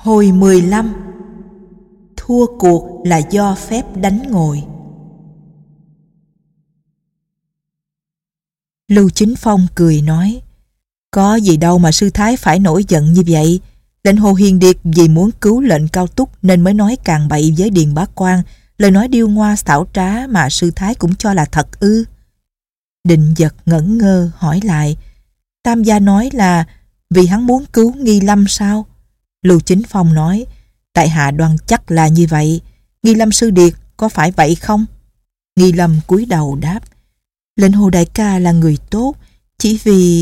Hồi 15. Thua cuộc là do phép đánh ngồi. Lưu Chính Phong cười nói: có gì đâu mà sư thái phải nổi giận như vậy. Lệnh Hồ Hiền Điệt vì muốn cứu lệnh Cao Túc nên mới nói càn bậy với Điền Bá Quang, lời nói điêu ngoa xảo trá mà sư thái cũng cho là thật ư? Định Dật ngẩn ngơ hỏi lại: Tam gia nói là vì hắn muốn cứu Nghi Lâm sao? Lưu Chính Phong nói: tại hạ đoan chắc là như vậy. Nghi Lâm sư điệt có phải vậy không? Nghi Lâm cúi đầu đáp: lệnh Hồ đại ca là người tốt, chỉ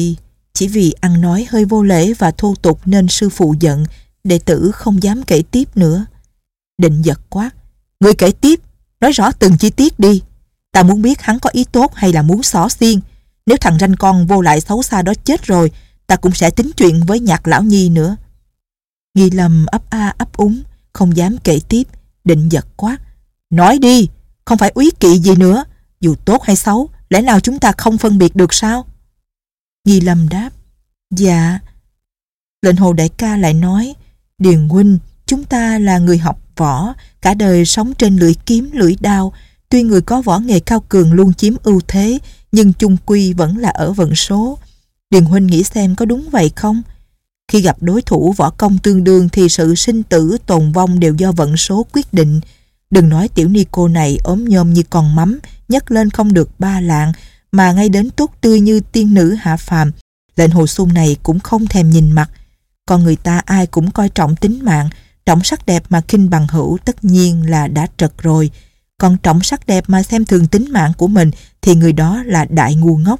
vì ăn nói hơi vô lễ và thô tục nên sư phụ giận, đệ tử không dám kể tiếp nữa. Định Dật quát: người kể tiếp, nói rõ từng chi tiết đi. Ta muốn biết hắn có ý tốt hay là muốn xỏ xiên. Nếu thằng ranh con vô lại xấu xa đó chết rồi, ta cũng sẽ tính chuyện với Nhạc lão nhi nữa. Nghi Lâm ấp a ấp úng, không dám kể tiếp. Định Dật quát: nói đi, không phải úy kỵ gì nữa. Dù tốt hay xấu, lẽ nào chúng ta không phân biệt được sao? Nghi Lâm đáp: dạ. Lệnh Hồ đại ca lại nói: Điền huynh, chúng ta là người học võ, cả đời sống trên lưỡi kiếm lưỡi đao. Tuy người có võ nghệ cao cường luôn chiếm ưu thế, nhưng chung quy vẫn là ở vận số. Điền huynh nghĩ xem có đúng vậy không? Khi gặp đối thủ võ công tương đương thì sự sinh tử tồn vong đều do vận số quyết định. Đừng nói tiểu ni cô này ốm nhom như con mắm, nhấc lên không được ba lạng, mà ngay đến tốt tươi như tiên nữ hạ phàm, lệnh Hồ Xung này cũng không thèm nhìn mặt. Còn người ta ai cũng coi trọng tính mạng, trọng sắc đẹp mà khinh bằng hữu tất nhiên là đã trật rồi. Còn trọng sắc đẹp mà xem thường tính mạng của mình thì người đó là đại ngu ngốc.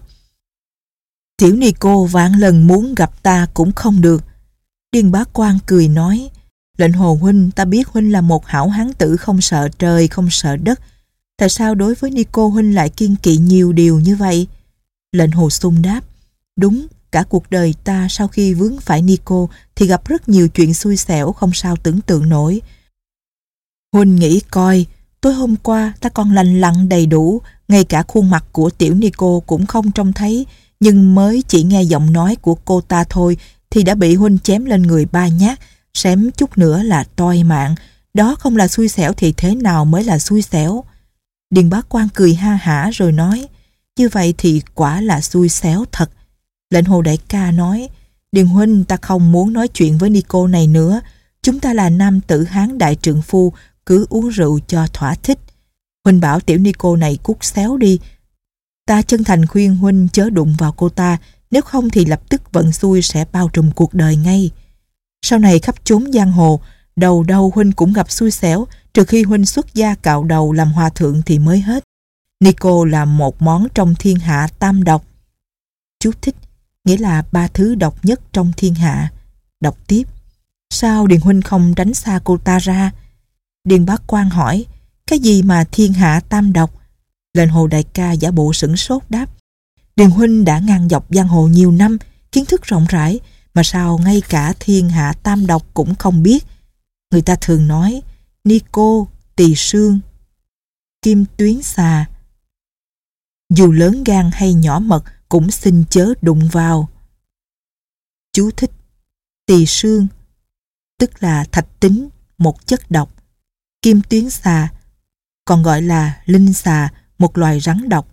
Tiểu ni cô vạn lần muốn gặp ta cũng không được. Điền Bá Quang cười nói: lệnh Hồ huynh, ta biết huynh là một hảo hán tử không sợ trời không sợ đất. Tại sao đối với ni cô huynh lại kiêng kỵ nhiều điều như vậy? Lệnh Hồ Xung đáp: đúng, cả cuộc đời ta sau khi vướng phải ni cô thì gặp rất nhiều chuyện xui xẻo không sao tưởng tượng nổi. Huynh nghĩ coi, tối hôm qua ta còn lành lặn đầy đủ, ngay cả khuôn mặt của tiểu ni cô cũng không trông thấy, nhưng mới chỉ nghe giọng nói của cô ta thôi thì đã bị huynh chém lên người 3 nhát, xém chút nữa là toi mạng. Đó không là xui xẻo thì thế nào mới là xui xẻo? Điền Bá Quang cười ha hả rồi nói: như vậy thì quả là xui xẻo thật. Lệnh Hồ đại ca nói: Điền huynh, ta không muốn nói chuyện với ni cô này nữa. Chúng ta là nam tử hán đại trượng phu, cứ uống rượu cho thỏa thích. Huynh bảo tiểu ni cô này cút xéo đi. Ta chân thành khuyên huynh chớ đụng vào cô ta, nếu không thì lập tức vận xui sẽ bao trùm cuộc đời ngay. Sau này khắp chốn giang hồ, đầu đâu huynh cũng gặp xui xẻo, trừ khi huynh xuất gia cạo đầu làm hòa thượng thì mới hết. Ni cô là một món trong thiên hạ tam độc. Chú thích: nghĩa là 3 thứ độc nhất trong thiên hạ. Đọc tiếp: sao Điền huynh không tránh xa cô ta ra? Điền Bá Quang hỏi: cái gì mà thiên hạ tam độc? Lệnh Hồ đại ca giả bộ sửng sốt đáp: Điền huynh đã ngang dọc giang hồ nhiều năm, kiến thức rộng rãi, mà sao ngay cả thiên hạ tam độc cũng không biết? Người ta thường nói ni cô, tỳ sương, kim tuyến xà. Dù lớn gan hay nhỏ mật cũng xin chớ đụng vào. Chú thích: tỳ sương tức là thạch tín, một chất độc. Kim tuyến xà còn gọi là linh xà, một loài rắn độc.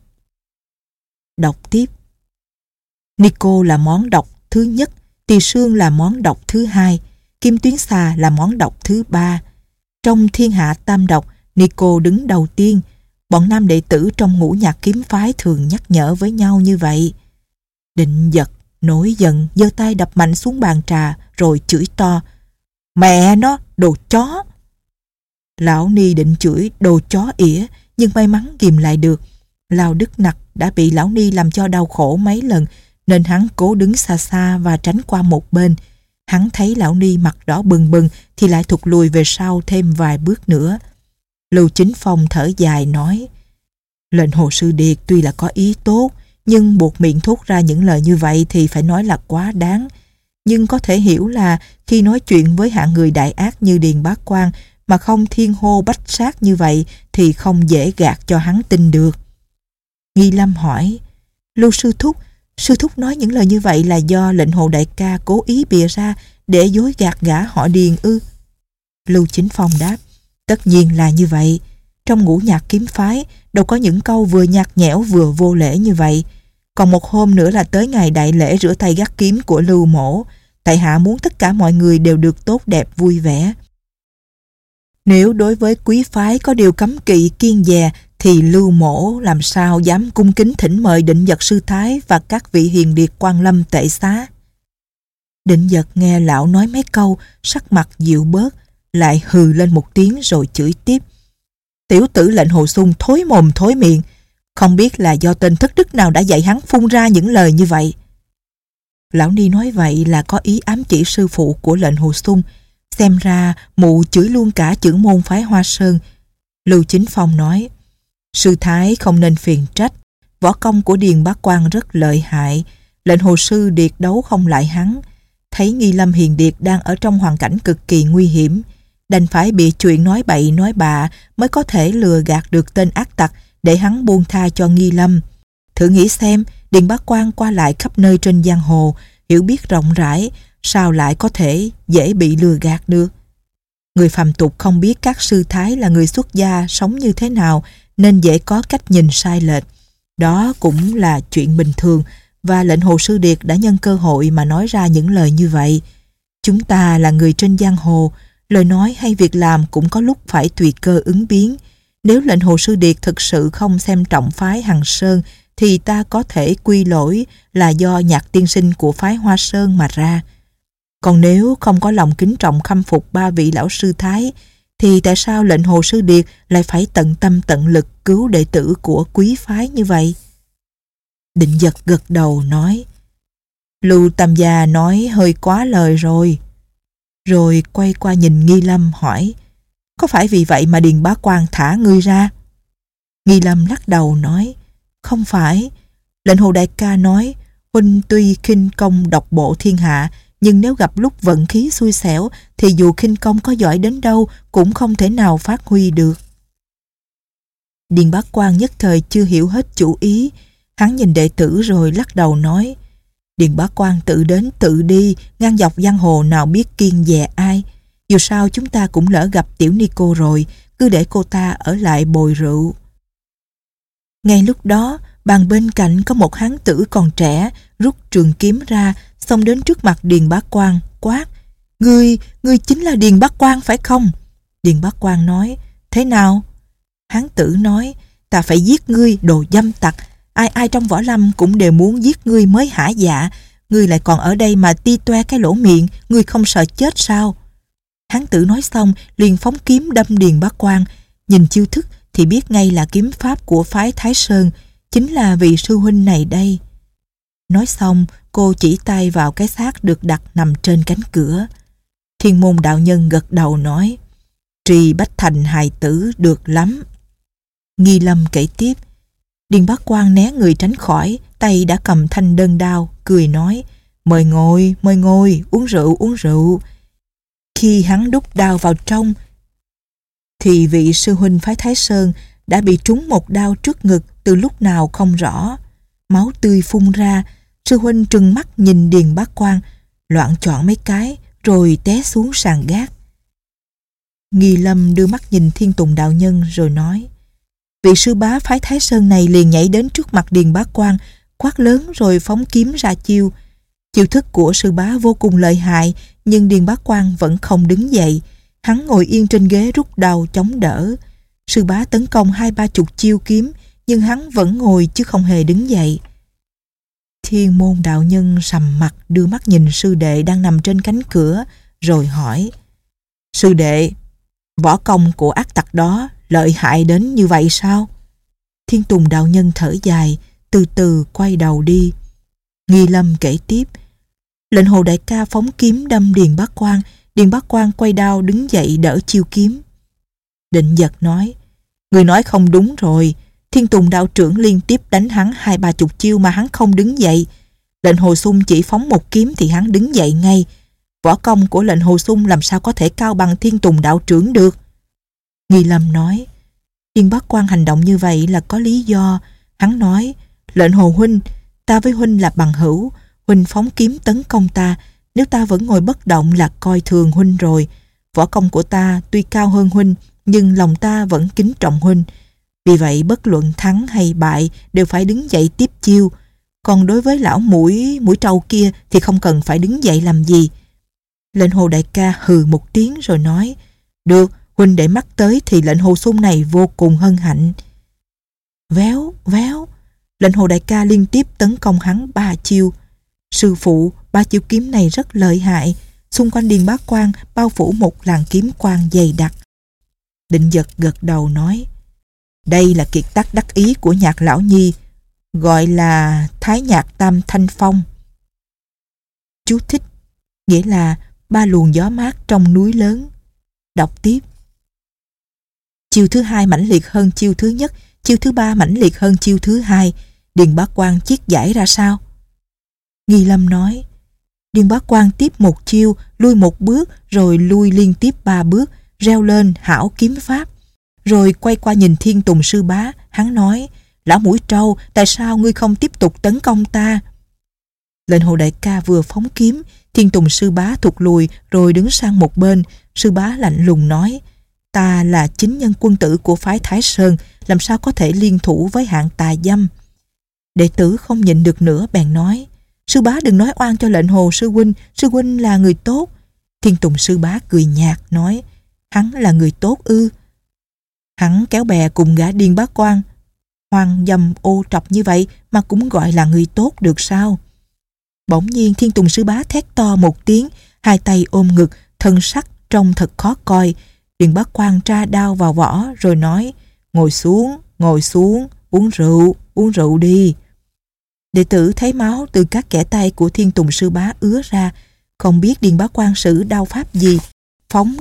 Đọc tiếp: ni cô là món độc thứ nhất, tỳ sương là món độc thứ hai, kim tuyến xà là món độc thứ ba. Trong thiên hạ tam độc, ni cô đứng đầu tiên. Bọn nam đệ tử trong Ngũ Nhạc kiếm phái thường nhắc nhở với nhau như vậy. Định Dật nổi giận, giơ tay đập mạnh xuống bàn trà rồi chửi to: mẹ nó, đồ chó! Lão ni định chửi đồ chó ỉa, nhưng may mắn ghìm lại được. Lao Đức Nặc đã bị lão ni làm cho đau khổ mấy lần, nên hắn cố đứng xa xa và tránh qua một bên. Hắn thấy lão ni mặt đỏ bừng bừng thì lại thụt lùi về sau thêm vài bước nữa. Lưu Chính Phong thở dài nói: lệnh Hồ sư điệt tuy là có ý tốt, nhưng buộc miệng thốt ra những lời như vậy thì phải nói là quá đáng. Nhưng có thể hiểu là khi nói chuyện với hạng người đại ác như Điền Bá Quang mà không thiên hô bách sát như vậy thì không dễ gạt cho hắn tin được. Nghi Lâm hỏi: Lưu sư thúc nói những lời như vậy là do lệnh Hồ đại ca cố ý bịa ra để dối gạt gã họ Điền ư? Lưu Chính Phong đáp, tất nhiên là như vậy. Trong ngũ nhạc kiếm phái đâu có những câu vừa nhạt nhẽo vừa vô lễ như vậy. Còn một hôm nữa là tới ngày đại lễ rửa tay gác kiếm của Lưu Mỗ. Tại hạ muốn tất cả mọi người đều được tốt đẹp vui vẻ. Nếu đối với quý phái có điều cấm kỵ kiêng dè thì Lưu Mỗ làm sao dám cung kính thỉnh mời Định Vật sư thái và các vị hiền điệt quan lâm tệ xá. Định Vật nghe lão nói mấy câu, sắc mặt dịu bớt, lại hừ lên một tiếng rồi chửi tiếp. Tiểu tử lệnh Hồ Xung thối mồm thối miệng, không biết là do tên thất đức nào đã dạy hắn phun ra những lời như vậy. Lão Ni nói vậy là có ý ám chỉ sư phụ của lệnh Hồ Xung, xem ra mụ chửi luôn cả chưởng môn phái Hoa Sơn. Lưu Chính Phong nói, sư thái không nên phiền trách, võ công của Điền Bá Quang rất lợi hại, lệnh Hồ sư điệt đấu không lại hắn. Thấy Nghi Lâm hiền điệt đang ở trong hoàn cảnh cực kỳ nguy hiểm, đành phải bị chuyện nói bậy nói bạ mới có thể lừa gạt được tên ác tặc để hắn buông tha cho Nghi Lâm. Thử nghĩ xem, Điền Bá Quang qua lại khắp nơi trên giang hồ, hiểu biết rộng rãi, sao lại có thể dễ bị lừa gạt được. Người phàm tục không biết các sư thái là người xuất gia sống như thế nào nên dễ có cách nhìn sai lệch. Đó cũng là chuyện bình thường, và lệnh Hồ sư điệt đã nhân cơ hội mà nói ra những lời như vậy. Chúng ta là người trên giang hồ, lời nói hay việc làm cũng có lúc phải tùy cơ ứng biến. Nếu lệnh Hồ sư điệt thực sự không xem trọng phái Hằng Sơn thì ta có thể quy lỗi là do Nhạc tiên sinh của phái Hoa Sơn mà ra. Còn nếu không có lòng kính trọng khâm phục ba vị lão sư thái thì tại sao lệnh Hồ sư điệt lại phải tận tâm tận lực cứu đệ tử của quý phái như vậy? Định Vật gật đầu nói, Lưu Tam gia nói hơi quá lời rồi. Rồi quay qua nhìn Nghi Lâm hỏi, có phải vì vậy mà Điền Bá Quang thả ngươi ra? Nghi Lâm lắc đầu nói, không phải. Lệnh Hồ đại ca nói, huynh tuy khinh công độc bộ thiên hạ, nhưng nếu gặp lúc vận khí xui xẻo thì dù khinh công có giỏi đến đâu cũng không thể nào phát huy được. Điền Bá Quang nhất thời chưa hiểu hết chủ ý. Hắn nhìn đệ tử rồi lắc đầu nói, Điền Bá Quang tự đến tự đi, ngang dọc giang hồ nào biết kiêng dè ai. Dù sao chúng ta cũng lỡ gặp tiểu ni cô rồi, cứ để cô ta ở lại bồi rượu. Ngay lúc đó, bàn bên cạnh có một hán tử còn trẻ, rút trường kiếm ra, xông đến trước mặt Điền Bá Quang, quát, Ngươi chính là Điền Bá Quang phải không? Điền Bá Quang nói, thế nào? Hán tử nói, ta phải giết ngươi, đồ dâm tặc. Ai trong võ lâm cũng đều muốn giết ngươi mới hả dạ. Ngươi lại còn ở đây mà ti toe cái lỗ miệng, ngươi không sợ chết sao? Hán tử nói xong liền phóng kiếm đâm Điền Bá Quang. Nhìn chiêu thức thì biết ngay là kiếm pháp của phái Thái Sơn, chính là vị sư huynh này đây. Nói xong cô chỉ tay vào cái xác được đặt nằm trên cánh cửa. Thiên Môn đạo nhân gật đầu nói, Trì Bách Thành hài tử được lắm. Nghi Lâm kể tiếp, Điền Bá Quang né người tránh khỏi, tay đã cầm thanh đơn đao, cười nói, mời ngồi, uống rượu. Khi hắn đút đao vào trong, thì vị sư huynh phái Thái Sơn đã bị trúng một đao trước ngực từ lúc nào không rõ. Máu tươi phun ra, sư huynh trừng mắt nhìn Điền Bá Quang, loạng choạng mấy cái, rồi té xuống sàn gác. Nghi Lâm đưa mắt nhìn Thiên Tùng đạo nhân rồi nói, vị sư bá phái Thái Sơn này liền nhảy đến trước mặt Điền Bá Quang, quát lớn rồi phóng kiếm ra chiêu. Chiêu thức của sư bá vô cùng lợi hại, nhưng Điền Bá Quang vẫn không đứng dậy. Hắn ngồi yên trên ghế rút đao chống đỡ. Sư bá tấn công 20-30 chiêu kiếm, nhưng hắn vẫn ngồi chứ không hề đứng dậy. Thiên Môn đạo nhân sầm mặt đưa mắt nhìn sư đệ đang nằm trên cánh cửa, rồi hỏi, sư đệ, võ công của ác tặc đó lợi hại đến như vậy sao? Thiên Tùng đạo nhân thở dài, từ từ quay đầu đi. Nghi Lâm kể tiếp, lệnh Hồ đại ca phóng kiếm đâm Điền Bá Quang, Điền Bá Quang quay đao đứng dậy đỡ chiêu kiếm. Định Vật nói, người nói không đúng rồi, Thiên Tùng đạo trưởng liên tiếp đánh hắn 20-30 chiêu mà hắn không đứng dậy. Lệnh Hồ Xung chỉ phóng một kiếm thì hắn đứng dậy ngay. Võ công của lệnh Hồ Xung làm sao có thể cao bằng Thiên Tùng đạo trưởng được? Nghi Lâm nói, Điền Bá Quang hành động như vậy là có lý do. Hắn nói, lệnh Hồ huynh, ta với huynh là bằng hữu, huynh phóng kiếm tấn công ta, nếu ta vẫn ngồi bất động là coi thường huynh rồi. Võ công của ta tuy cao hơn huynh, nhưng lòng ta vẫn kính trọng huynh. Vì vậy bất luận thắng hay bại đều phải đứng dậy tiếp chiêu. Còn đối với lão mũi trâu kia thì không cần phải đứng dậy làm gì. Lệnh Hồ đại ca hừ một tiếng rồi nói: Được, huynh để mắt tới thì lệnh Hồ Sung này vô cùng hân hạnh. Véo, véo, lệnh Hồ đại ca liên tiếp tấn công hắn 3 chiêu. Sư phụ, 3 chiêu kiếm này rất lợi hại. Xung quanh Điền Bá Quang bao phủ một làn kiếm quang dày đặc. Định Dật gật đầu nói: Đây là kiệt tác đắc ý của Nhạc lão nhi, gọi là Thái Nhạc Tam Thanh Phong. Chú thích: nghĩa là 3 luồng gió mát trong núi lớn. Đọc tiếp: Chiêu thứ 2 mãnh liệt hơn chiêu thứ nhất, chiêu thứ 3 mãnh liệt hơn chiêu thứ 2. Điền Bá Quang chiết giải ra sao? Nghi Lâm nói: Điền Bá Quang tiếp một chiêu, lui một bước, rồi lui liên tiếp 3 bước, reo lên hảo kiếm pháp. Rồi quay qua nhìn Thiên Tùng sư bá, hắn nói: Lão mũi trâu, tại sao ngươi không tiếp tục tấn công ta? Lệnh Hồ đại ca vừa phóng kiếm, Thiên Tùng sư bá thụt lùi rồi đứng sang một bên. Sư bá lạnh lùng nói: Ta là chính nhân quân tử của phái Thái Sơn, làm sao có thể liên thủ với hạng tà dâm? Đệ tử không nhịn được nữa bèn nói: Sư bá đừng nói oan cho lệnh Hồ sư huynh là người tốt. Thiên Tùng sư bá cười nhạt nói: Hắn là người tốt ư? Hắn kéo bè cùng gã Điền Bá Quang hoang dâm ô trọc như vậy mà cũng gọi là người tốt được sao? Bỗng nhiên Thiên Tùng sư bá thét to một tiếng, 2 tay ôm ngực, thân sắc trông thật khó coi. Điền Bá Quang tra đao vào vỏ rồi nói: Ngồi xuống, uống rượu đi. Đệ tử thấy máu từ các kẽ tay của Thiên Tùng sư bá ứa ra, không biết Điền Bá Quang sử đao pháp gì, phóng